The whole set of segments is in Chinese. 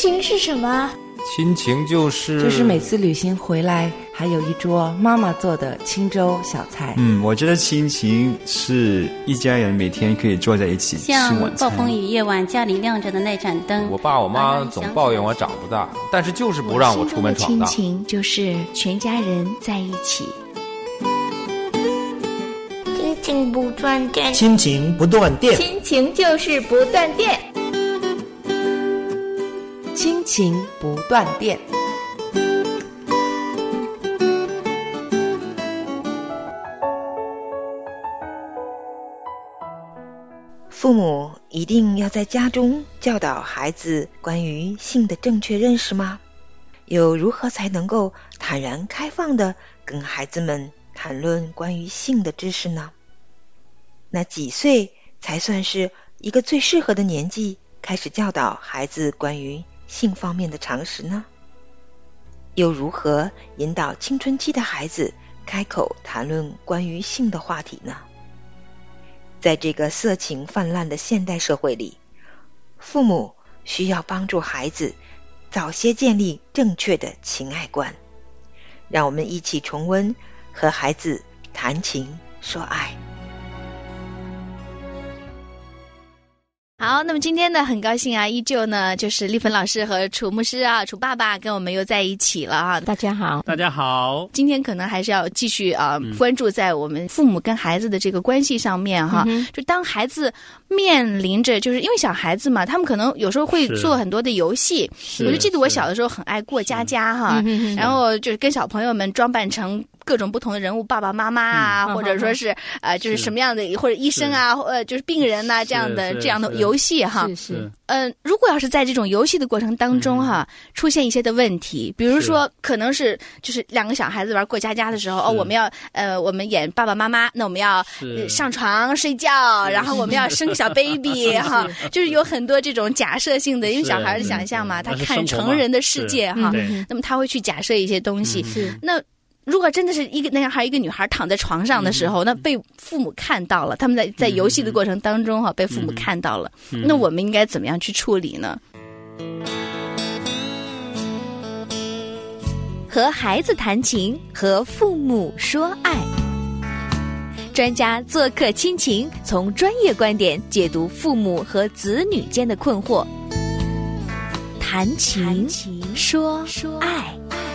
情是什么？ 亲情就是每次旅行回来还有一桌妈妈做的清粥小菜。 我觉得亲情是一家人每天可以坐在一起吃晚餐。 像暴风雨夜晚家里亮着的那盏灯， 我爸我妈总抱怨我长不大，但是就是不让我出门闯荡。 亲情就是全家人在一起。 亲情不断电， 亲情不断电， 亲情就是不断电， 亲情不断电。 父母一定要在家中教导孩子关于性的正确认识吗？又如何才能够坦然开放地跟孩子们谈论关于性的知识呢？那几岁才算是一个最适合的年纪开始教导孩子关于性方面的常识呢？又如何引导青春期的孩子开口谈论关于性的话题呢？在这个色情泛滥的现代社会里，父母需要帮助孩子早些建立正确的情爱观。让我们一起重温和孩子谈情说爱。 好，那么今天呢，很高兴啊，依旧呢就是丽芬老师和楚牧师啊，楚爸爸跟我们又在一起了啊。 大家好， 大家好。 今天可能还是要继续关注在我们父母跟孩子的这个关系上面哈。就当孩子面临着，就是因为小孩子嘛，他们可能有时候会做很多的游戏。我就记得我小的时候很爱过家家哈，然后就是跟小朋友们装扮成各种不同的人物，爸爸妈妈啊，或者说是就是什么样的，或者医生啊，就是病人呐，这样的游戏哈。如果要是在这种游戏的过程当中哈，出现一些的问题，比如说可能是就是两个小孩子玩过家家的时候，我们要我们演爸爸妈妈，那我们要上床睡觉，然后我们要生小 baby 哈，就是有很多这种假设性的，因为小孩的想象嘛，他看成人的世界哈，那么他会去假设一些东西。那如果真的是一个男孩一个女孩躺在床上的时候，那被父母看到了，他们在游戏的过程当中被父母看到了，那我们应该怎么样去处理呢？ 和孩子谈情，和父母说爱。专家做客亲情，从专业观点解读父母和子女间的困惑。谈情说爱。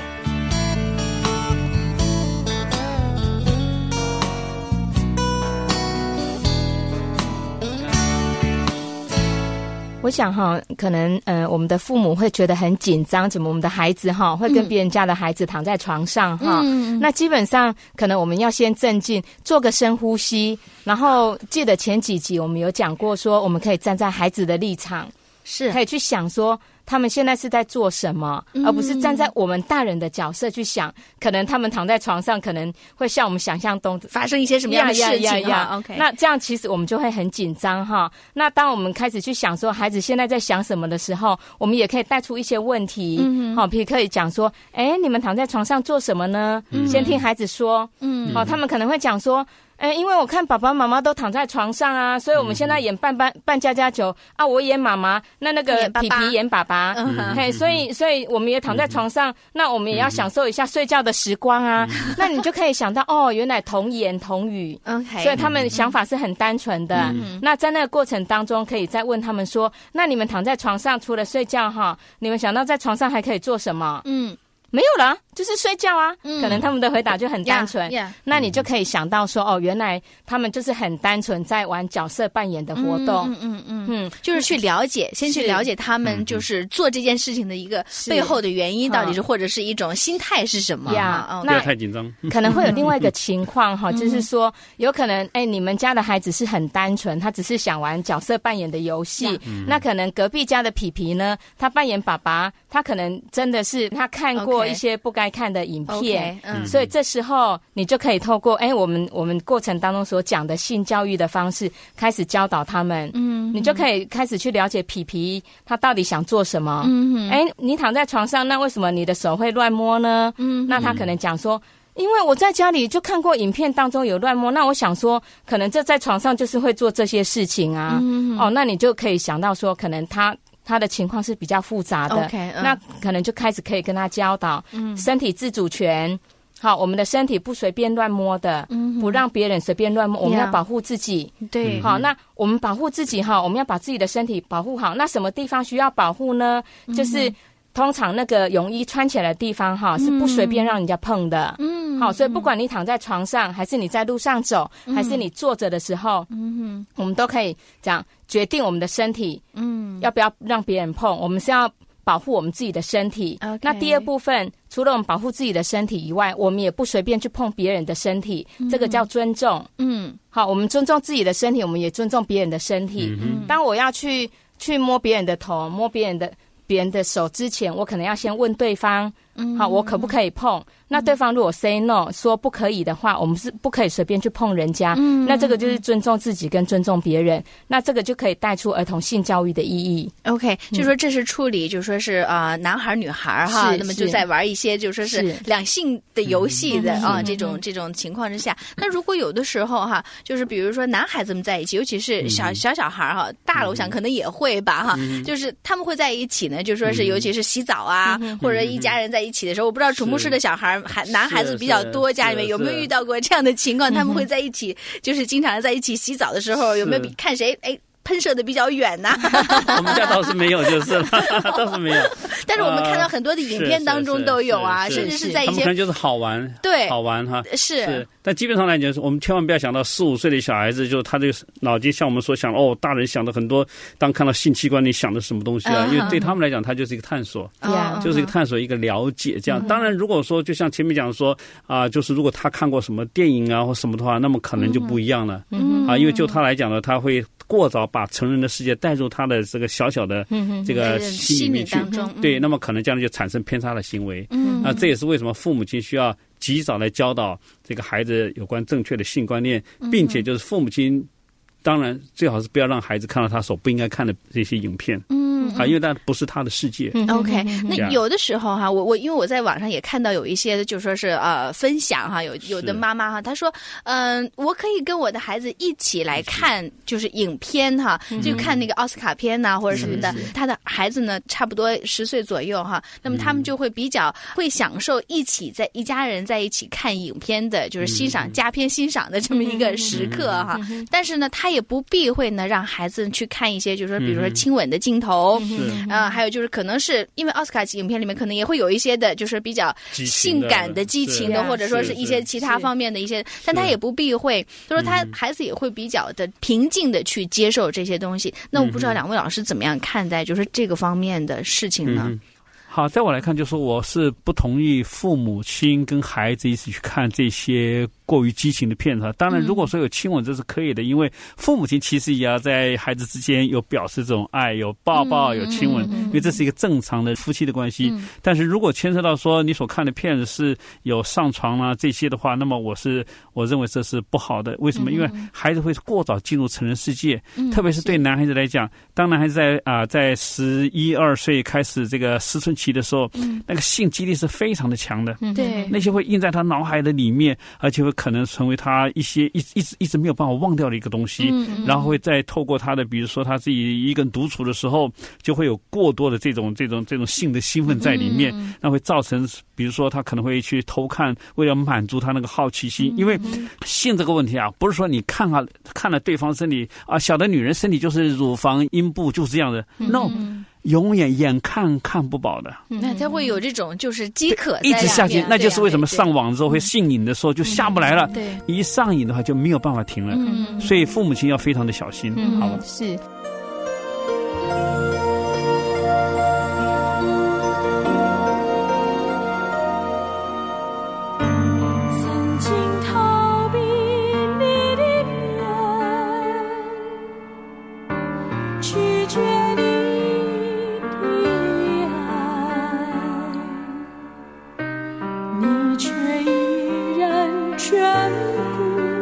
我想哈，可能我们的父母会觉得很紧张，怎么我们的孩子哈会跟别人家的孩子躺在床上哈？那基本上可能我们要先镇静，做个深呼吸，然后记得前几集我们有讲过说，我们可以站在孩子的立场，是可以去想说他们现在是在做什么，而不是站在我们大人的角色去想，可能他们躺在床上可能会像我们想象中发生一些什么样的事情 OK， 那这样其实我们就会很紧张哈。那当我们开始去想说孩子现在在想什么的时候，我们也可以带出一些问题，比如可以讲说，你们躺在床上做什么呢？先听孩子说，他们可能会讲说，因为我看爸爸妈妈都躺在床上啊，所以我们现在演扮家家酒啊，我演妈妈，那个皮皮演爸爸，所以我们也躺在床上，那我们也要享受一下睡觉的时光啊。那你就可以想到原来童言童语，OK， 所以他们想法是很单纯的。那在那个过程当中，可以再问他们说，那你们躺在床上除了睡觉哈，你们想到在床上还可以做什么？没有了，就是睡觉啊。可能他们的回答就很单纯，那你就可以想到说，原来他们就是很单纯在玩角色扮演的活动。 就是去了解，先去了解他们就是做这件事情的一个背后的原因到底是，或者是一种心态是什么。 不要太紧张。 可能会有另外一个情况哈，就是说有可能你们家的孩子是很单纯，他只是想玩角色扮演的游戏。那可能隔壁家的皮皮呢，他扮演爸爸，他可能真的是他看过一些不该看的影片，所以这时候你就可以透过我们过程当中所讲的性教育的方式开始教导他们，你就可以开始去了解皮皮他到底想做什么。你躺在床上，那为什么你的手会乱摸呢？那他可能讲说，因为我在家里就看过影片当中有乱摸，那我想说可能这在床上就是会做这些事情啊。那你就可以想到说，可能他他的情况是比较复杂的，那可能就开始可以跟他教导身体自主权。好，我们的身体不随便乱摸的，不让别人随便乱摸，我们要保护自己。 对， 好，那我们保护自己哈，我们要把自己的身体保护好。那什么地方需要保护呢？就是通常那个泳衣穿起来的地方哈，是不随便让人家碰的。好，所以不管你躺在床上，还是你在路上走，还是你坐着的时候，我们都可以这样决定我们的身体，要不要让别人碰。我们是要保护我们自己的身体。那第二部分，除了我们保护自己的身体以外，我们也不随便去碰别人的身体，这个叫尊重。好，我们尊重自己的身体，我们也尊重别人的身体。当我要去摸别人的头，摸别人的手之前，我可能要先问对方，好，我可不可以碰？那对方如果 say no 说不可以的话，我们是不可以随便去碰人家。那这个就是尊重自己跟尊重别人，那这个就可以带出儿童性教育的意义。 OK， 就说这是处理，就说是男孩女孩哈，那么就在玩一些就说是两性的游戏的这种情况之下，那如果有的时候哈，就是比如说男孩子们在一起，尤其是小孩哈，大了我想可能也会吧哈，就是他们会在一起呢，就说是尤其是洗澡啊，或者一家人在一起的时候，我不知道楚牧师的小孩男孩子比较多，家里面有没有遇到过这样的情况？他们会在一起，就是经常在一起洗澡的时候，有没有看谁喷射的比较远呢？ 我们家倒是没有，就是了，倒是没有。 但是我们看到很多的影片当中都有啊，甚至是在一些他们可能就是好玩， 对， 好玩哈， 是。 但基本上来讲，我们千万不要想到4、5岁的小孩子，就是他这个脑筋像我们所想的大人想的很多。当看到性器官，你想的是什么东西啊？因为对他们来讲，它就是一个探索，就是一个探索，一个了解。这样，当然，如果说就像前面讲说就是如果他看过什么电影啊或什么的话，那么可能就不一样了。因为就他来讲呢，他会过早把成人的世界带入他的这个小小的这个心里面去，对，那么可能这样就产生偏差的行为。这也是为什么父母亲需要及早来教导这个孩子有关正确的性观念，并且就是父母亲当然最好是不要让孩子看到他所不应该看的这些影片。因为那不是他的世界。 OK， 那有的时候哈，我因为我在网上也看到有一些就说是分享哈，有的妈妈哈，她说我可以跟我的孩子一起来看就是影片哈，就看那个奥斯卡片呐或者什么的。他的孩子呢差不多10岁左右哈，那么他们就会比较会享受一起在一家人在一起看影片的，就是欣赏佳片欣赏的这么一个时刻哈。但是呢，他也不避讳呢让孩子去看一些就是说比如说亲吻的镜头。还有就是可能是因为奥斯卡影片里面可能也会有一些的就是比较性感的激情的或者说是一些其他方面的一些，但他也不避讳，就说他孩子也会比较的平静的去接受这些东西。那我不知道两位老师怎么样看待就是这个方面的事情呢？ 好，在我来看，就是说我是不同意父母亲跟孩子一起去看这些过于激情的片子。当然，如果说有亲吻，这是可以的，因为父母亲其实也要在孩子之间有表示这种爱，有抱抱，有亲吻，因为这是一个正常的夫妻的关系。但是如果牵涉到说你所看的片子是有上床啊这些的话，那么我认为这是不好的。为什么？因为孩子会过早进入成人世界，特别是对男孩子来讲，当男孩子在11、12岁开始这个思春期的时候，那个性激励是非常的强的， 对， 那些会印在他脑海的里面，而且会可能成为他一些一直没有办法忘掉的一个东西。然后会再透过他的，比如说他自己一个人独处的时候，就会有过多的这种性的兴奋在里面，那会造成比如说他可能会去偷看，为了满足他那个好奇心。因为性这个问题不是说你看了对方身体小的女人身体就是乳房阴部就是这样的，no。永远眼看不饱的， 那他会有这种就是饥渴一直下去，那就是为什么上网之后会性瘾的时候就下不来了。 对， 一上瘾的话就没有办法停了。所以父母亲要非常的小心，好吧？ 是。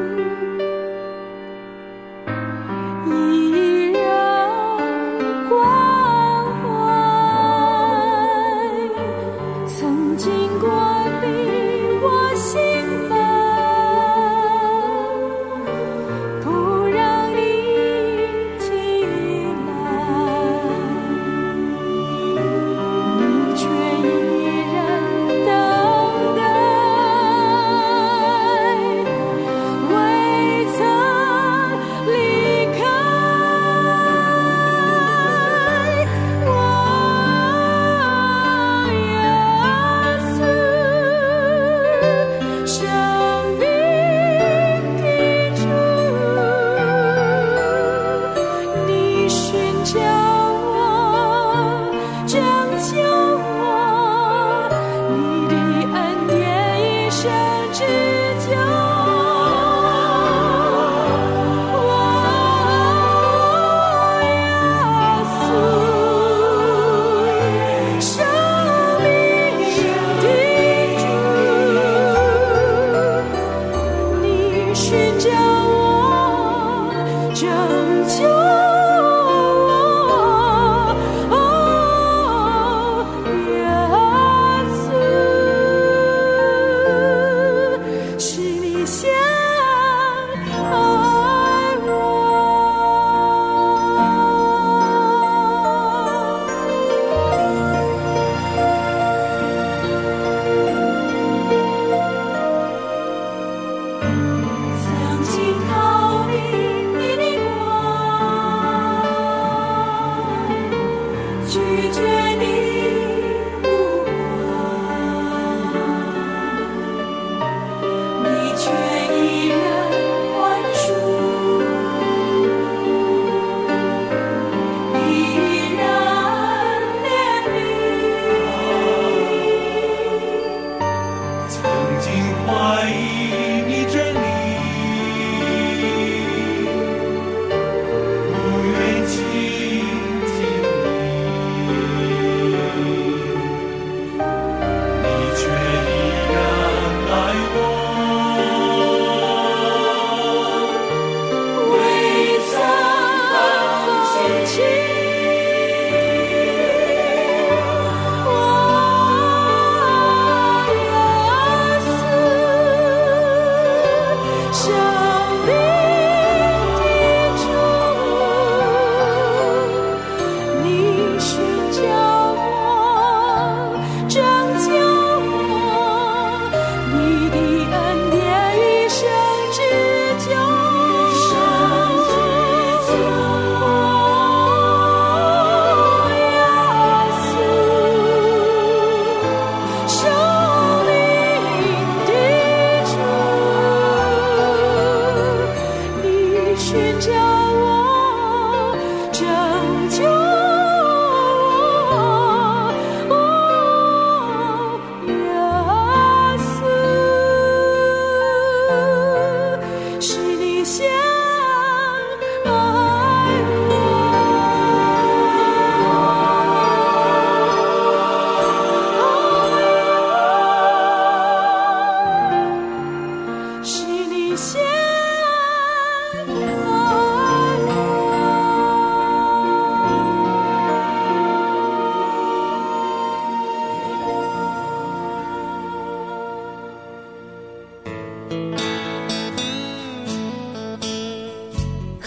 依然关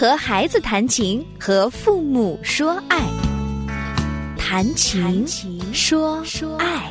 和孩子谈情，和父母说爱。谈情说爱。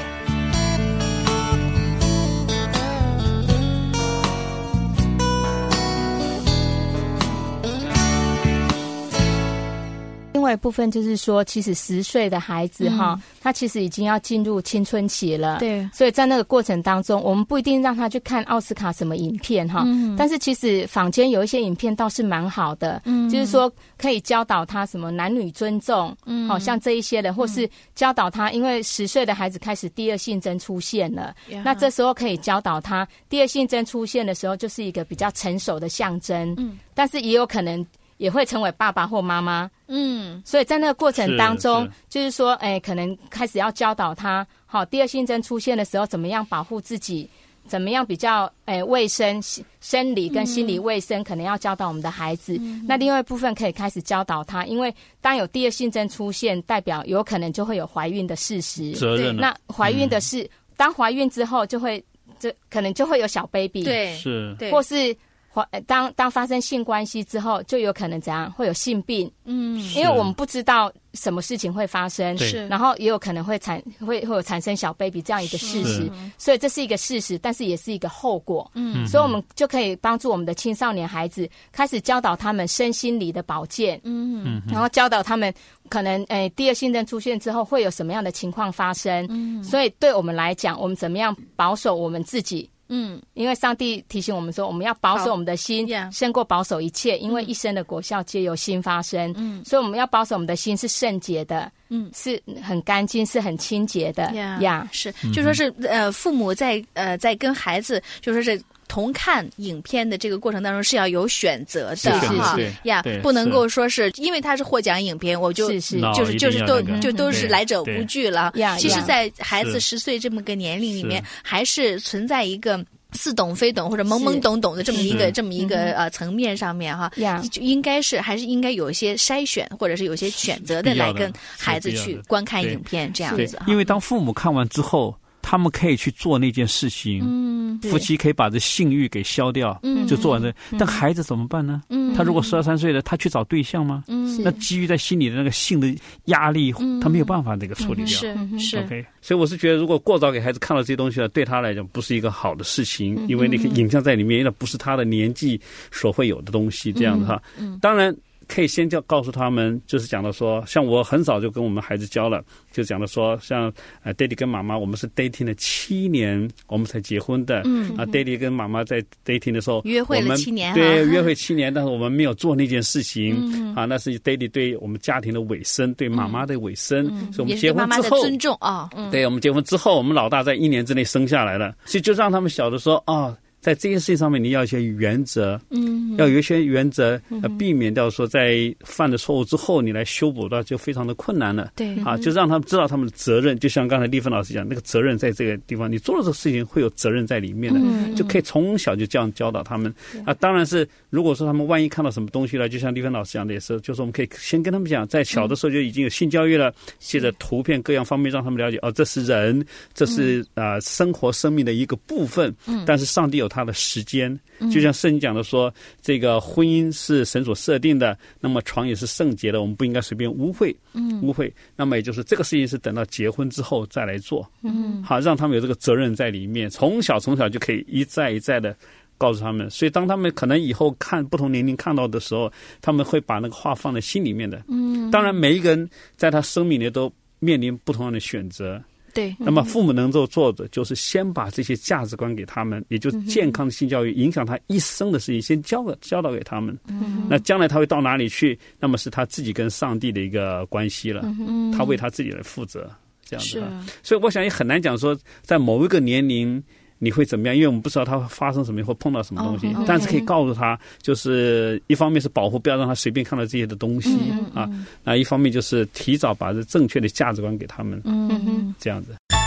另外一部分就是说，其实10岁的孩子他其实已经要进入青春期了。 对， 所以在那个过程当中，我们不一定让他去看奥斯卡什么影片但是其实坊间有一些影片倒是蛮好的，就是说可以教导他什么男女尊重，好像这一些的，或是教导他，因为10岁的孩子开始第二性征出现了，那这时候可以教导他，第二性征出现的时候就是一个比较成熟的象征，但是也有可能也会成为爸爸或妈妈，所以在那个过程当中，就是说，可能开始要教导他，第二性征出现的时候，怎么样保护自己，怎么样比较卫生，生理跟心理卫生，可能要教导我们的孩子。那另外一部分可以开始教导他，因为当有第二性征出现，代表有可能就会有怀孕的事实， 责任。 那怀孕的是，当怀孕之后，可能就会有小 baby， 对， 是， 或是。当发生性关系之后，就有可能怎样会有性病，因为我们不知道什么事情会发生，然后也有可能会有产生小 baby 这样一个事实，所以这是一个事实，但是也是一个后果，所以我们就可以帮助我们的青少年孩子开始教导他们身心理的保健，然后教导他们可能第二性征出现之后会有什么样的情况发生，所以对我们来讲，我们怎么样保守我们自己。因为上帝提醒我们说，我们要保守我们的心，胜过保守一切，因为一生的果效皆由心发生。所以我们要保守我们的心是圣洁的，是很干净，是很清洁的。 是，就说是父母在跟孩子就说是同看影片的这个过程当中是要有选择的哈不能够说是因为它是获奖影片，我就是都是来者无惧了。其实，在孩子10岁这么个年龄里面，还是存在一个似懂非懂或者懵懵懂懂的这么一个层面上面哈，就还是应该有一些筛选或者是有些选择的来跟孩子去观看影片这样子。 因为当父母看完之后，他们可以去做那件事情，夫妻可以把这性欲给消掉，就做完这。但孩子怎么办呢？他如果12、13岁的，他去找对象吗？那基于在心里的那个性的压力，他没有办法那个处理掉。 是 OK， 所以我是觉得，如果过早给孩子看到这些东西了，对他来讲不是一个好的事情，因为那个影像在里面，那不是他的年纪所会有的东西，这样子哈。当然。可以先告诉他们，就是讲到说，像我很早就跟我们孩子教了，就讲到说，像爹地跟妈妈，我们是 dating 了7年，我们才结婚的。爹地跟妈妈在 dating 的时候， 约会了7年， 对，约会7年，但是我们没有做那件事情那是爹地对我们家庭的尾声，对妈妈的尾声，所以我们结婚之后，也是对妈妈的尊重对，我们结婚之后，我们老大在1年之内生下来了，所以就让他们晓得说在这件事情上面，你要有一些原则，要有一些原则，避免掉说在犯了错误之后，你来修补到就非常的困难了。 对， 就让他们知道他们的责任，就像刚才丽芬老师讲，那个责任在这个地方，你做了这个事情会有责任在里面的，就可以从小就这样教导他们。当然是如果说他们万一看到什么东西了，就像丽芬老师讲的也是，就是我们可以先跟他们讲，在小的时候就已经有性教育了，借着图片各样方面让他们了解，这是人，这是生活生命的一个部分，但是上帝有他的时间，就像圣经讲的说，这个婚姻是神所设定的，那么床也是圣洁的，我们不应该随便污秽。那么也就是这个事情是等到结婚之后再来做。好，让他们有这个责任在里面，从小就可以一再一再的告诉他们。所以当他们可能以后看不同年龄看到的时候，他们会把那个话放在心里面的。当然每一个人在他生命里都面临不同样的选择。 对， 那么父母能够做的就是先把这些价值观给他们，也就是健康的性教育，影响他一生的事情，先教导给他们。那将来他会到哪里去，那么是他自己跟上帝的一个关系了，他为他自己来负责，这样子。所以我想也很难讲说在某一个年龄你会怎么样，因为我们不知道他会发生什么或碰到什么东西，但是可以告诉他，就是一方面是保护，不要让他随便看到这些的东西那一方面就是提早把这正确的价值观给他们，这样子。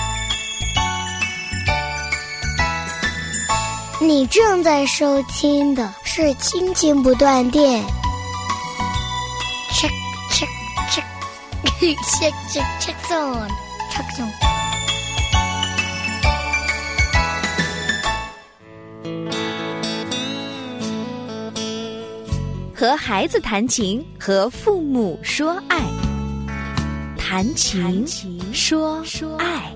你正在收听的是亲情不断电。check check check check check check zone check zone。 和和孩子谈情，和父母说爱。谈情说爱。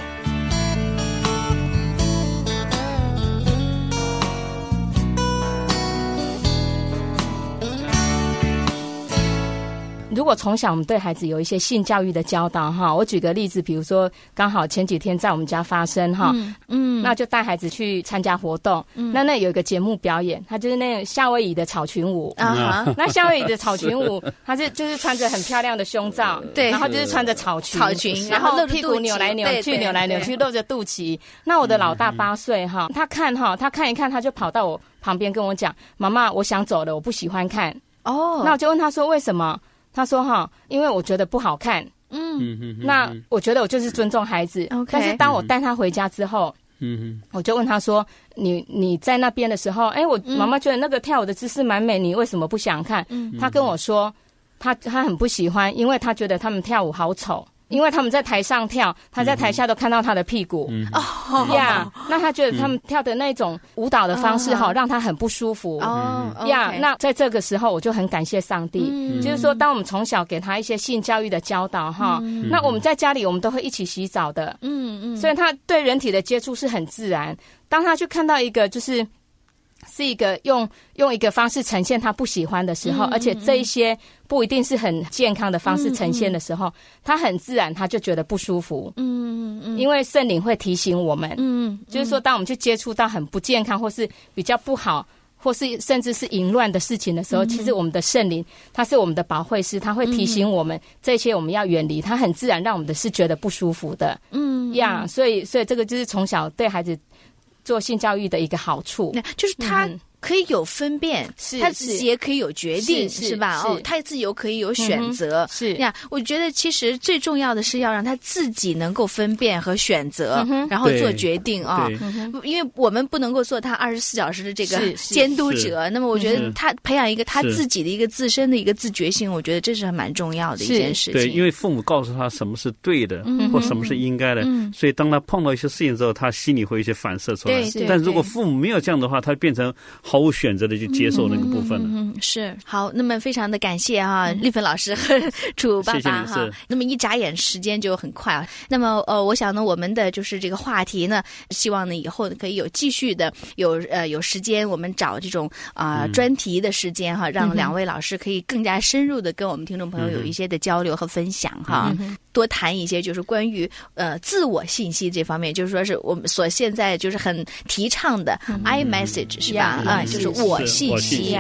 如果从小我们对孩子有一些性教育的教导哈，我举个例子，比如说刚好前几天在我们家发生哈，那就带孩子去参加活动，那有一个节目表演，他就是那个夏威夷的草裙舞那夏威夷的草裙舞，他就是穿着很漂亮的胸罩，对，然后就是穿着草裙，然后屁股扭来扭去，扭来扭去，露着肚脐。那我的老大8岁哈，他看一看，他就跑到我旁边跟我讲：“妈妈，我想走了，我不喜欢看。”那我就问他说：“为什么？”他说因为我觉得不好看。那我觉得我就是尊重孩子。但是当我带他回家之后，我就问他说：“你在那边的时候，我妈妈觉得那个跳舞的姿势蛮美，你为什么不想看？”他跟我说，他很不喜欢，因为他觉得他们跳舞好丑。因为他们在台上跳，他在台下都看到他的屁股。那他觉得他们跳的那种舞蹈的方式让他很不舒服。那在这个时候我就很感谢上帝，就是说当我们从小给他一些性教育的教导那我们在家里我们都会一起洗澡的。所以他对人体的接触是很自然。当他去看到一个是一个用一个方式呈现他不喜欢的时候，而且这一些不一定是很健康的方式呈现的时候，他很自然他就觉得不舒服。因为圣灵会提醒我们，就是说当我们去接触到很不健康或是比较不好或是甚至是淫乱的事情的时候，其实我们的圣灵他是我们的保惠师，他会提醒我们这些我们要远离，他很自然让我们的是觉得不舒服的。所以这个就是从小对孩子做性教育的一个好处， 就是他可以有分辨，他自己也可以有决定，是吧？他自己可以有选择。我觉得其实最重要的是要让他自己能够分辨和选择，然后做决定因为我们不能够做他24小时的这个监督者。那么我觉得他培养一个他自己的一个自身的一个自觉性，我觉得这是蛮重要的一件事情。 对，因为父母告诉他什么是对的，或什么是应该的，所以当他碰到一些事情之后，他心里会有一些反射出来。但如果父母没有这样的话，他变成毫无选择的去接受那个部分了。 是好，那么非常的感谢丽芬老师和楚爸爸哈。那么一眨眼时间就很快那么我想呢，我们的就是这个话题呢，希望呢以后可以有继续的有时间，我们找这种专题的时间让两位老师可以更加深入的跟我们听众朋友有一些的交流和分享多谈一些就是关于自我信息这方面，就是说是我们所现在就是很提倡的 I message 是吧？就是我信息。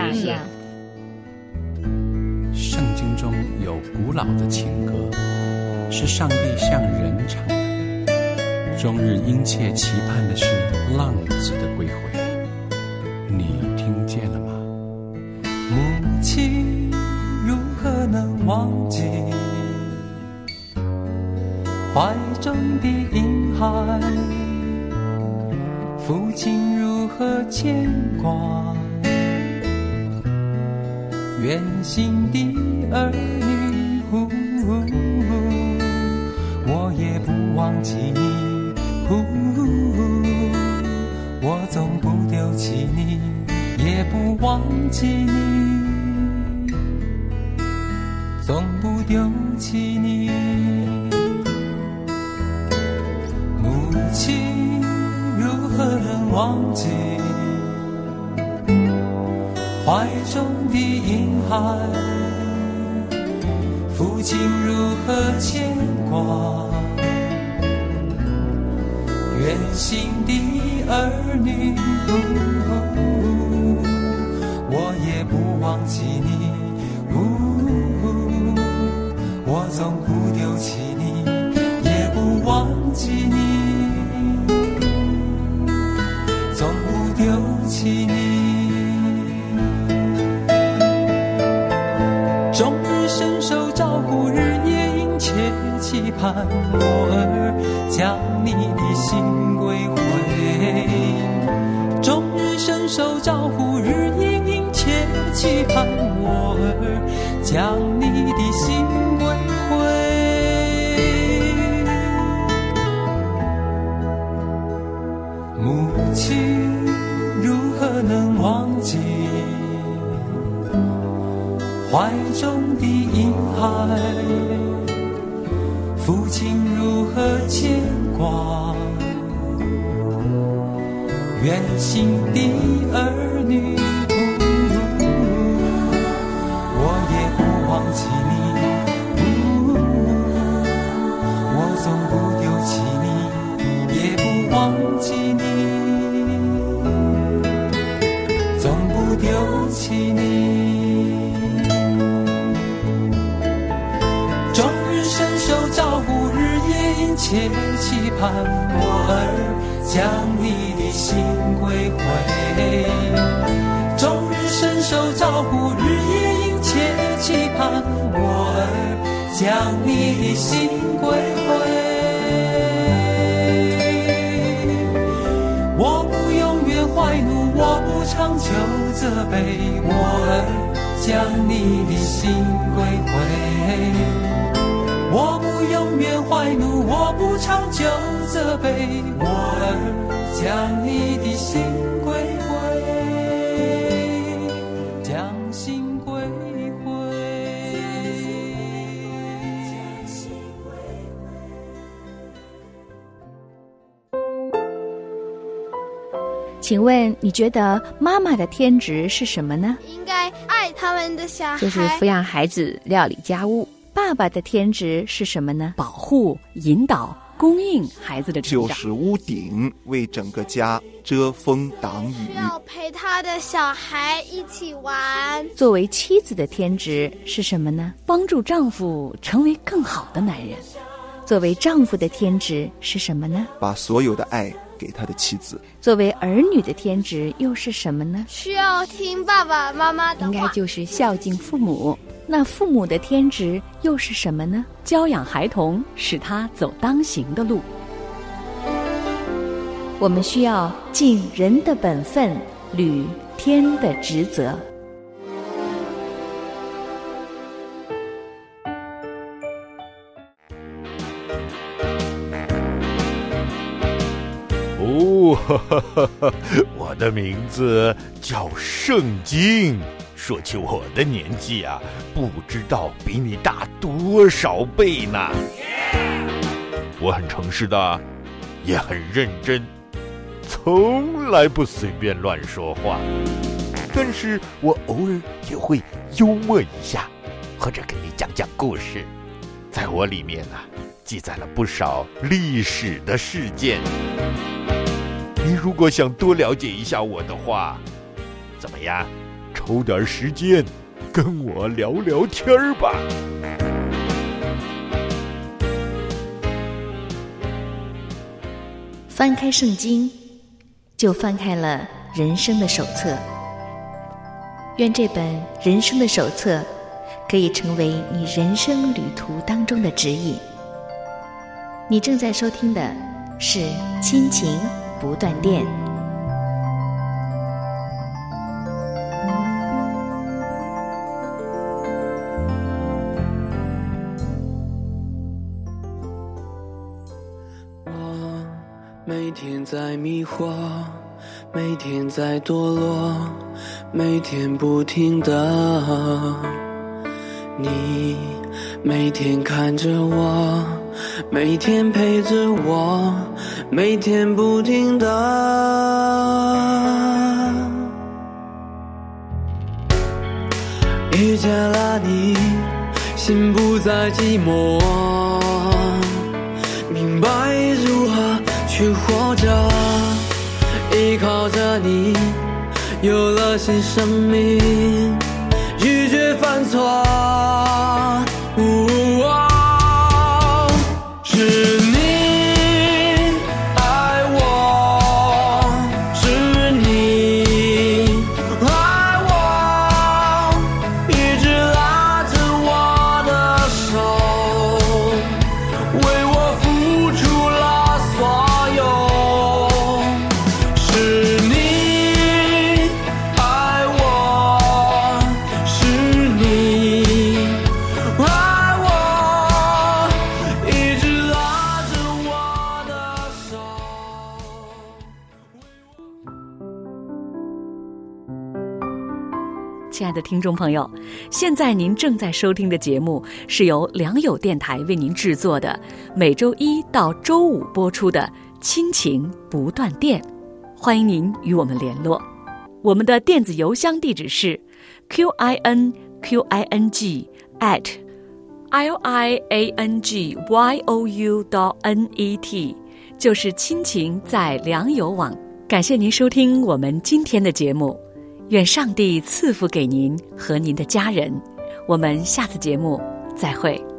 圣经中有古老的情歌，是上帝向人唱的，终日殷切期盼的是浪子的归回。你听见了吗？ 母亲如何能忘记怀中的婴孩？父亲如何牵挂远行的儿女？我也不忘记你，我总不丢弃你，也不忘记你，总不丢弃你。母亲如何能忘记怀中的婴孩？父亲如何牵挂远行的儿女？我也不忘记你，我总不丢弃你，也不忘记你，总不丢弃你。终日伸手招呼，日夜殷切期盼，我儿将你的心归回。终日伸手招呼，日夜殷切期盼，我儿将你的心归回。母亲如何能忘记父亲如何牵挂远行的儿女，我也不忘记你，我总不丢弃你，也不忘记你，总不丢弃你。终日伸手照顾，日夜殷切期盼，我儿将你的心归回。终日伸手照顾，日夜殷切期盼，我儿将你的心归回。我不永远怀怒，我不长久责备，我儿将你的心归回。我不永远怀怒，我不长久责备，我儿将你的心归回，将心归回。 请问你觉得妈妈的天职是什么呢？ 应该爱他们的小孩， 就是抚养孩子、料理家务。爸爸的天职是什么呢？ 保护、引导、供应孩子的成长。 就是屋顶，为整个家遮风挡雨。 需要陪他的小孩一起玩。 作为妻子的天职是什么呢？ 帮助丈夫成为更好的男人。 作为丈夫的天职是什么呢？ 把所有的爱给他的妻子。 作为儿女的天职又是什么呢？ 需要听爸爸妈妈的话。 应该就是孝敬父母。 那父母的天职又是什么呢？ 教养孩童，使他走当行的路。 我们需要尽人的本分，履天的职责。 我的名字叫圣经。说起我的年纪啊，不知道比你大多少倍呢。我很诚实的，也很认真，从来不随便乱说话。但是我偶尔也会幽默一下，或者跟你讲讲故事。在我里面啊，记载了不少历史的事件。你如果想多了解一下我的话，怎么样？抽点时间跟我聊聊天吧。 翻开圣经，就翻开了人生的手册。愿这本人生的手册可以成为你人生旅途当中的指引。你正在收听的是亲情不断电。 每天在迷惑，每天在堕落，每天不停的你每天看着我，每天陪着我，每天不停的遇见了你，心不再寂寞，明白如何去活着，依靠着你，有了新生命，拒绝犯错。是你爱我，是你爱我，一直拉着我的手，为我付出了所有。是你爱我，是你爱的听众朋友，现在您正在收听的节目是由良友电台为您制作的，每周一到周五播出的亲情不断电，欢迎您与我们联络。我们的电子邮箱地址是 QINQING@liangyou.net， 就是亲情在良友网。感谢您收听我们今天的节目，愿上帝赐福给您和您的家人。我们下次节目再会。